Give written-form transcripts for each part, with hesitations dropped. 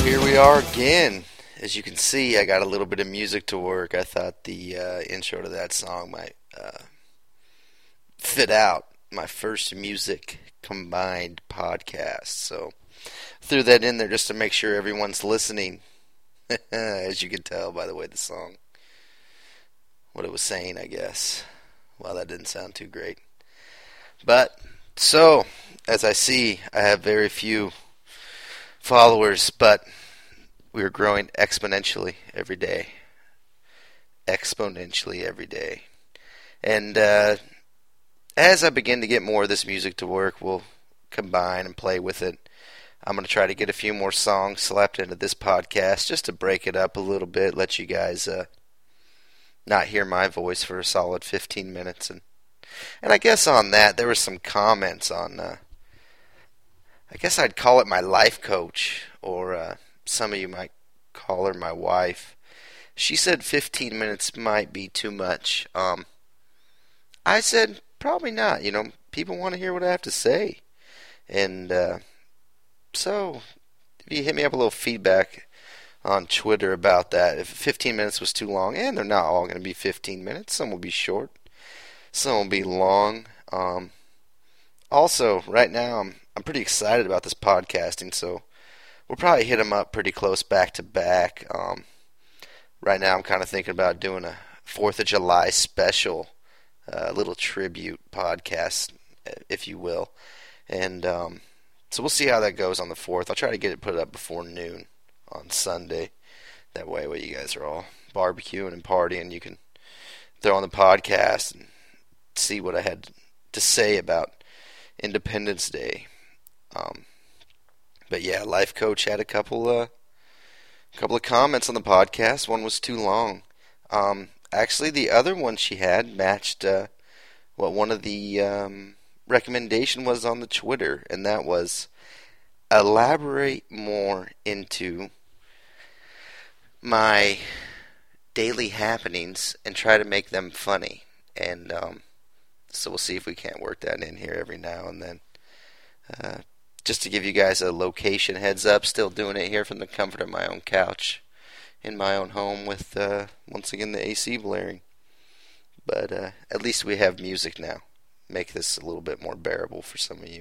Here we are again. As you can see, I got a little bit of music to work. I thought the intro to that song might fit out my first music combined podcast. So threw that in there just to make sure everyone's listening. As you can tell by the way the song, what it was saying, I guess. Well, that didn't sound too great. But, so, as I see, I have very few followers, but we're growing exponentially every day. Exponentially every day. And as I begin to get more of this music to work, we'll combine and play with it. I'm going to try to get a few more songs slapped into this podcast just to break it up a little bit, let you guys not hear my voice for a solid 15 minutes. And I guess on that, there were some comments on, I guess I'd call it my life coach, or some of you might call her my wife. She said 15 minutes might be too much. I said probably not. You know, people want to hear what I have to say. And so if you hit me up a little feedback on Twitter about that, if 15 minutes was too long, and they're not all going to be 15 minutes. Some will be short. Some will be long. Also, right now, I'm pretty excited about this podcasting, so we'll probably hit them up pretty close back to back. Right now, I'm kind of thinking about doing a 4th of July special, little tribute podcast, if you will. And so we'll see how that goes on the 4th. I'll try to get it put up before noon on Sunday. That way, when you guys are all barbecuing and partying, you can throw on the podcast and see what I had to say about Independence Day. But yeah, Life Coach had a couple of comments on the podcast. One was too long. Actually, the other one she had matched what one of the recommendation was on the Twitter, and that was elaborate more into my daily happenings and try to make them funny. And so we'll see if we can't work that in here every now and then. Just to give you guys a location heads up, still doing it here from the comfort of my own couch in my own home with, once again, the AC blaring. But at least we have music now. Make this a little bit more bearable for some of you.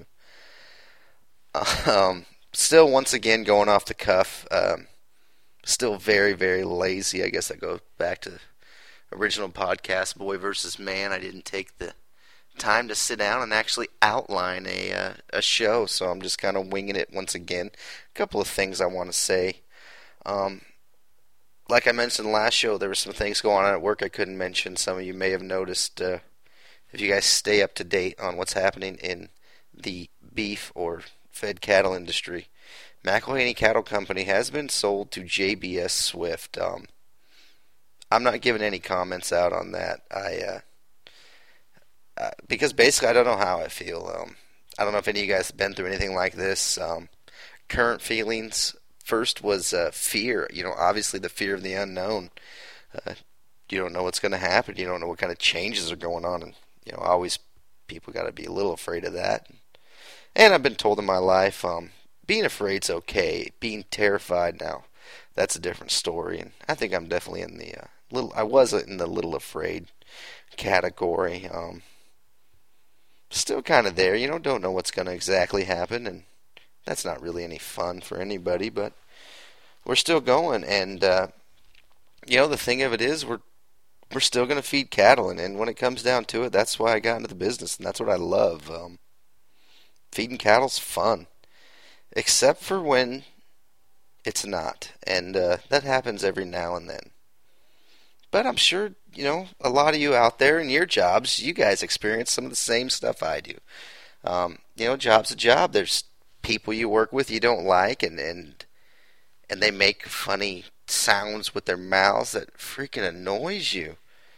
Still, once again, going off the cuff. Still very, very lazy. I guess I go back to the original podcast, Boy versus Man. I didn't take the time to sit down and actually outline a show, so I'm just kind of winging it once again. A couple of things I want to say. Like I mentioned last show, there were some things going on at work I couldn't mention. Some of you may have noticed, if you guys stay up to date on what's happening in the beef or fed cattle industry, McElhaney Cattle Company has been sold to JBS Swift. I'm not giving any comments out on that. Because basically I don't know how I feel. I don't know if any of you guys have been through anything like this. Current feelings, first was fear. You know, obviously the fear of the unknown. You don't know what's going to happen. You don't know what kind of changes are going on. And, you know, always people got to be a little afraid of that. And I've been told in my life, being afraid's okay. Being terrified now, that's a different story. And I think I'm definitely in the I was in the little afraid category. Still kind of there, you know, don't know what's going to exactly happen, and that's not really any fun for anybody, but we're still going, and, you know, the thing of it is, we're still going to feed cattle, and when it comes down to it, that's why I got into the business, and that's what I love. Feeding cattle's fun, except for when it's not, and that happens every now and then. But I'm sure, you know, a lot of you out there in your jobs, you guys experience some of the same stuff I do. You know, job's a job. There's people you work with you don't like, and they make funny sounds with their mouths that freaking annoys you.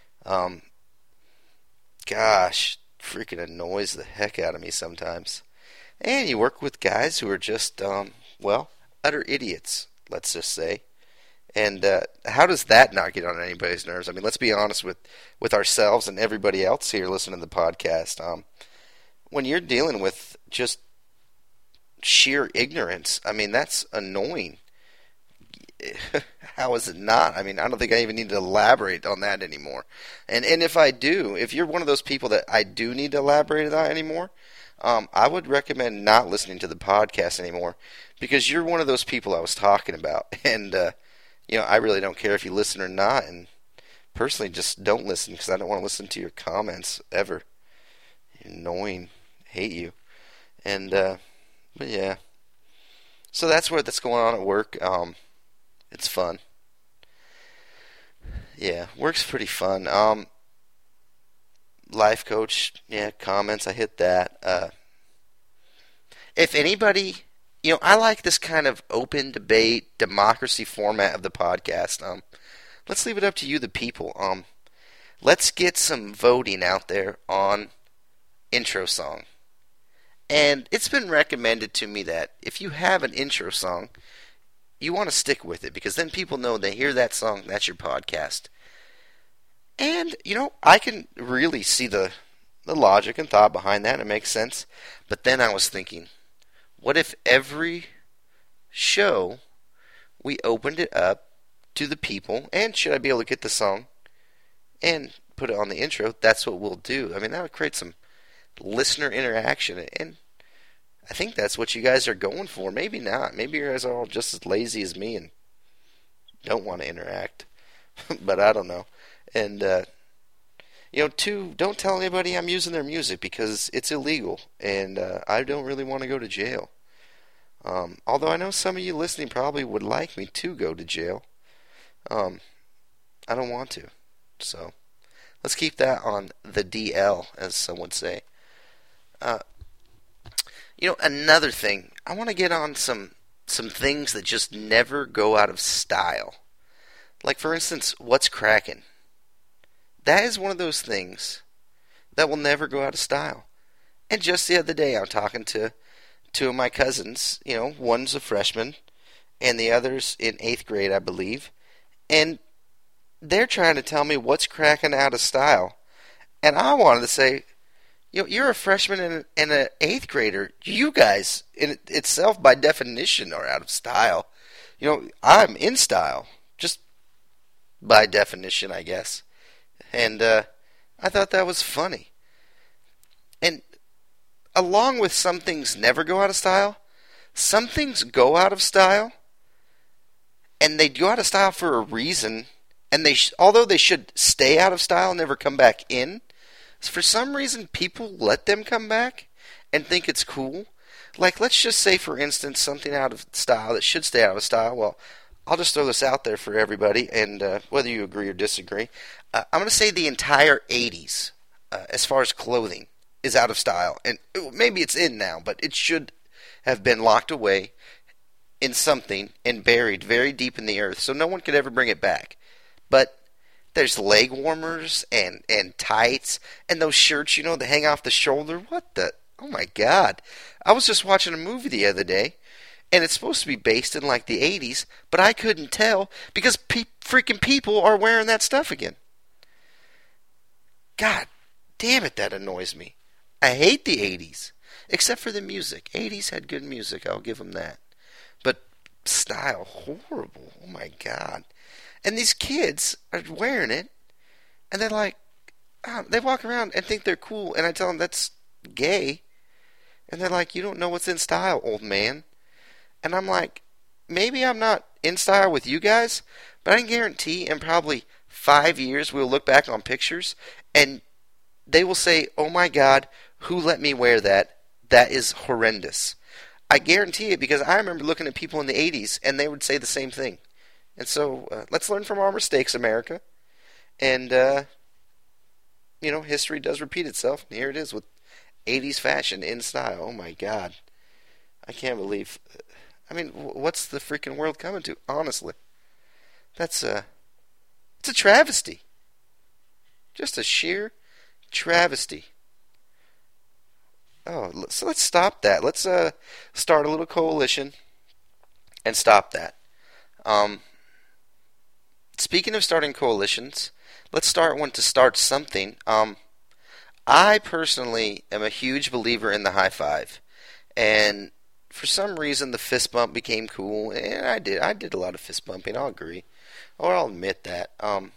Gosh, freaking annoys the heck out of me sometimes. And you work with guys who are just, well, utter idiots, let's just say. And how does that not get on anybody's nerves? I mean, let's be honest with ourselves and everybody else here listening to the podcast. When you're dealing with just sheer ignorance, I mean, that's annoying. how is it not? I mean, I don't think I even need to elaborate on that anymore. And if I do, if you're one of those people that I do need to elaborate on that anymore, I would recommend not listening to the podcast anymore because you're one of those people I was talking about. And, I really don't care if you listen or not. And personally, just don't listen because I don't want to listen to your comments ever. You're annoying. Hate you. And, but yeah. So that's that's going on at work. It's fun. Yeah, work's pretty fun. Life coach, yeah, comments, I hit that. If anybody, I like this kind of open debate, democracy format of the podcast. Let's leave it up to you, the people. Let's get some voting out there on intro song. And it's been recommended to me that if you have an intro song, you want to stick with it because then people know they hear that song, that's your podcast. And, I can really see the logic and thought behind that. It makes sense. But then I was thinking, what if every show we opened it up to the people? And should I be able to get the song and put it on the intro? That's what we'll do. I mean, that would create some listener interaction. And I think that's what you guys are going for. Maybe not. Maybe you guys are all just as lazy as me and don't want to interact. But I don't know. And, two, don't tell anybody I'm using their music because it's illegal. And I don't really want to go to jail. Although I know some of you listening probably would like me to go to jail. I don't want to. So let's keep that on the DL, as some would say. Another thing, I want to get on some things that just never go out of style. Like, for instance, what's crackin'? That is one of those things that will never go out of style. And just the other day, I'm talking to two of my cousins. One's a freshman, and the other's in 8th grade, I believe. And they're trying to tell me what's cracking out of style. And I wanted to say, you're a freshman and an 8th grader. You guys, in itself, by definition, are out of style. I'm in style, just by definition, I guess. And I thought that was funny. And along with some things never go out of style, some things go out of style, and they go out of style for a reason. And although they should stay out of style and never come back in, for some reason people let them come back and think it's cool. Like, let's just say, for instance, something out of style that should stay out of style. Well, I'll just throw this out there for everybody, and whether you agree or disagree, I'm going to say the entire 80s, as far as clothing, is out of style. And maybe it's in now, but it should have been locked away in something and buried very deep in the earth so no one could ever bring it back. But there's leg warmers and tights and those shirts, that hang off the shoulder. What the? Oh my God. I was just watching a movie the other day, and it's supposed to be based in like the 80s, but I couldn't tell because freaking people are wearing that stuff again. God damn it, that annoys me. I hate the 80s, except for the music. 80s had good music, I'll give them that. But style, horrible. Oh my God. And these kids are wearing it, and they're like, they walk around and think they're cool, and I tell them that's gay. And they're like, you don't know what's in style, old man. And I'm like, maybe I'm not in style with you guys, but I can guarantee in probably 5 years we'll look back on pictures, and they will say, oh my God, who let me wear that? That is horrendous. I guarantee it because I remember looking at people in the 80s, and they would say the same thing. And so, let's learn from our mistakes, America. And, history does repeat itself. And here it is with 80s fashion in style. Oh my God. I can't believe. What's the freaking world coming to? Honestly. It's a travesty. Just a sheer travesty. Oh, so let's stop that. Let's start a little coalition and stop that. Speaking of starting coalitions, let's start one to start something. I personally am a huge believer in the high five. And for some reason the fist bump became cool, and I did a lot of fist bumping. I'll agree, or I'll admit that.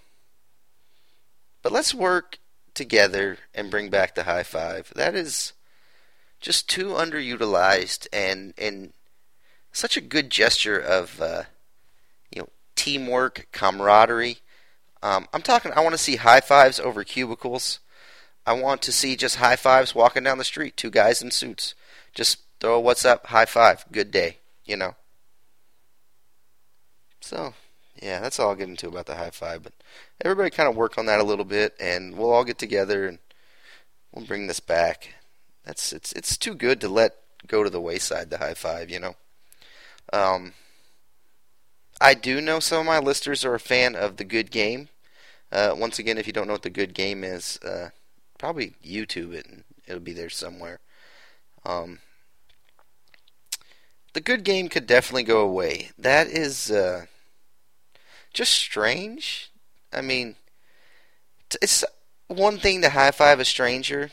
But let's work together and bring back the high five. That is just too underutilized and such a good gesture of teamwork, camaraderie. I'm talking. I want to see high fives over cubicles. I want to see just high fives walking down the street. Two guys in suits. Just throw a what's up, high five, good day. So, yeah, that's all I'll get into about the high five. But everybody kind of work on that a little bit, and we'll all get together and we'll bring this back. It's too good to let go to the wayside. The high five. I do know some of my listeners are a fan of The Good Game. Once again, if you don't know what The Good Game is, probably YouTube it and it'll be there somewhere. The Good Game could definitely go away. That is just strange. I mean, it's one thing to high five a stranger.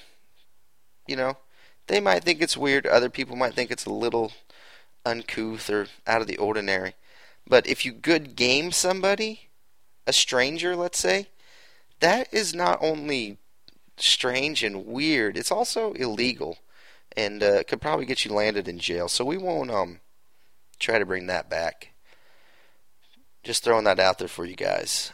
They might think it's weird. Other people might think it's a little uncouth or out of the ordinary. But if you good game somebody, a stranger, let's say, that is not only strange and weird, it's also illegal, and could probably get you landed in jail. So we won't try to bring that back. Just throwing that out there for you guys.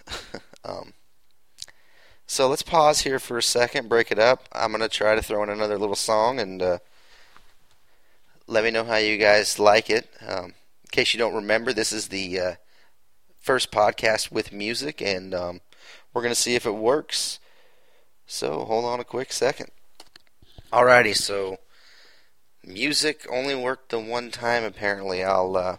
So let's pause here for a second, break it up. I'm going to try to throw in another little song, and let me know how you guys like it. In case you don't remember, this is the first podcast with music, and we're going to see if it works. So hold on a quick second. Alrighty, so music only worked the one time apparently. I'll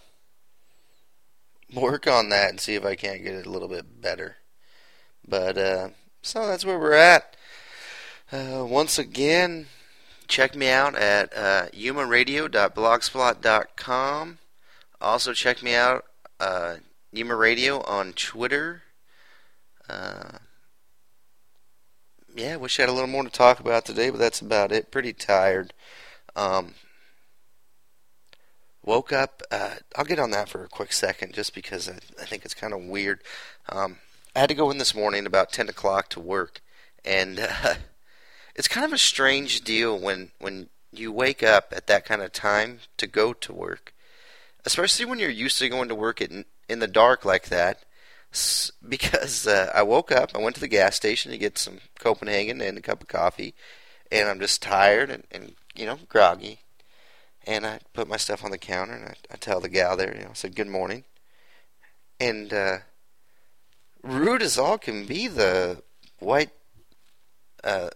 work on that and see if I can't get it a little bit better. But so that's where we're at. Once again, check me out at yumaradio.blogspot.com. Also check me out Yuma Radio on Twitter. Yeah, I wish I had a little more to talk about today, but that's about it. Pretty tired. Woke up. I'll get on that for a quick second, just because I think it's kind of weird. I had to go in this morning about 10 o'clock to work, and it's kind of a strange deal when you wake up at that kind of time to go to work, especially when you're used to going to work in the dark like that. Because I woke up, I went to the gas station to get some Copenhagen and a cup of coffee, and I'm just tired and groggy. And I put my stuff on the counter, and I tell the gal there, I said, good morning. And rude as all can be, the white, well,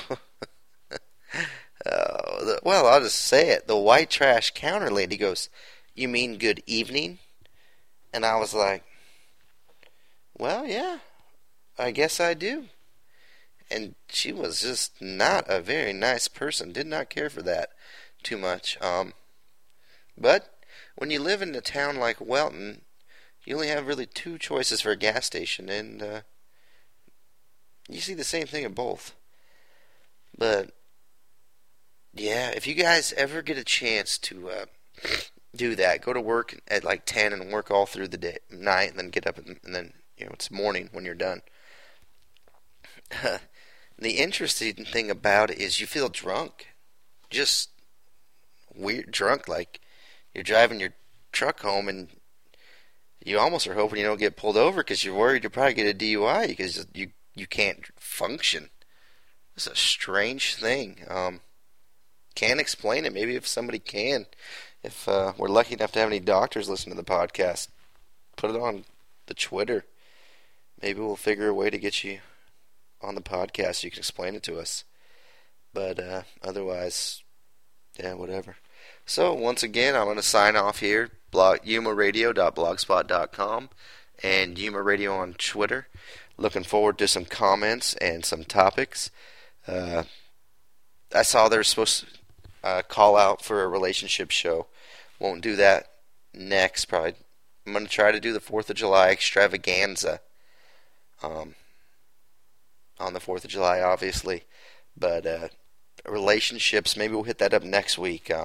I'll just say it, the white trash counter lady goes, you mean good evening? And I was like, well, yeah, I guess I do. And she was just not a very nice person, did not care for that too much. But when you live in a town like Welton, you only have really two choices for a gas station, and you see the same thing at both. But yeah, if you guys ever get a chance to do that, go to work at like 10 and work all through the night, and then get up and then it's morning when you're done. The interesting thing about it is you feel drunk, just weird drunk, like you're driving your truck home and you almost are hoping you don't get pulled over because you're worried you'll probably get a DUI because you can't function. It's a strange thing. Can't explain it. Maybe if somebody can, if we're lucky enough to have any doctors listen to the podcast, put it on the Twitter. Maybe we'll figure a way to get you on the podcast so you can explain it to us. But otherwise, yeah, whatever. So once again, I'm going to sign off here. yumaradio.blogspot.com and Yuma Radio on Twitter. Looking forward to some comments and some topics. I saw they're supposed to call out for a relationship show. Won't do that next, probably. I'm going to try to do the 4th of July extravaganza. On the 4th of July, obviously. But relationships, maybe we'll hit that up next week.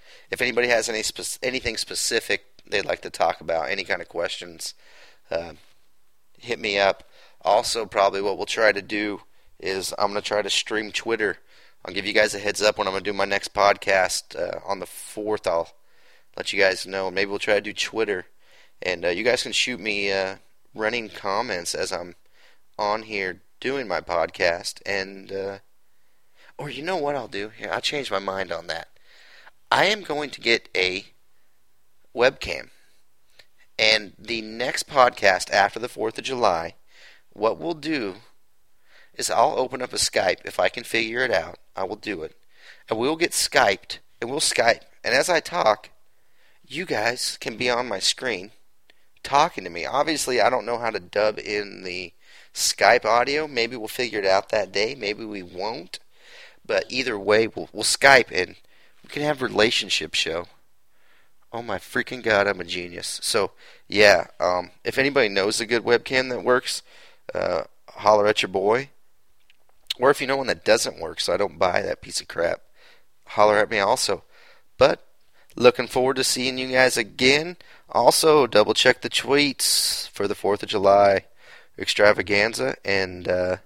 if anybody has anything specific they'd like to talk about, any kind of questions, hit me up. Also, probably what we'll try to do is I'm going to try to stream Twitter. I'll give you guys a heads up when I'm going to do my next podcast on the 4th. I'll let you guys know. Maybe we'll try to do Twitter. And you guys can shoot me running comments as I'm on here doing my podcast. And, or you know what I'll do? Here, I'll change my mind on that. I am going to get a webcam. And the next podcast after the 4th of July, what we'll do is I'll open up a Skype. If I can figure it out, I will do it. And we'll get Skyped, and we'll Skype. And as I talk, you guys can be on my screen talking to me. Obviously, I don't know how to dub in the Skype audio. Maybe we'll figure it out that day. Maybe we won't. But either way, we'll Skype, and we can have a relationship show. Oh my freaking God, I'm a genius. So, yeah, if anybody knows a good webcam that works, holler at your boy. Or if you know one that doesn't work, so I don't buy that piece of crap, holler at me also. But, looking forward to seeing you guys again. Also, double check the tweets for the 4th of July extravaganza. And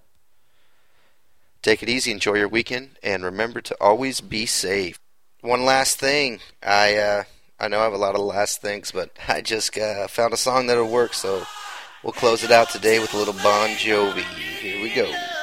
take it easy, enjoy your weekend, and remember to always be safe. One last thing, I know I have a lot of last things, but I just found a song that'll work, so we'll close it out today with a little Bon Jovi. Here we go.